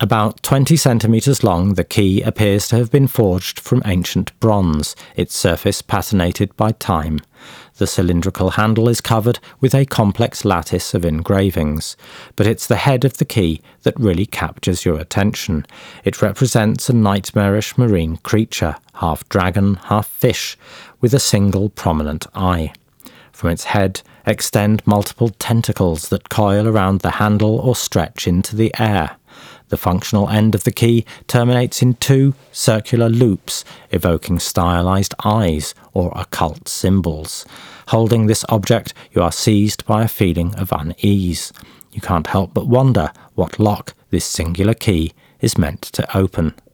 About 20 centimetres long, the key appears to have been forged from ancient bronze, its surface patinated by time. The cylindrical handle is covered with a complex lattice of engravings, but it's the head of the key that really captures your attention. It represents a nightmarish marine creature, half dragon, half fish, with a single prominent eye. From its head extend multiple tentacles that coil around the handle or stretch into the air. The functional end of the key terminates in two circular loops, evoking stylized eyes or occult symbols. Holding this object, you are seized by a feeling of unease. You can't help but wonder what lock this singular key is meant to open.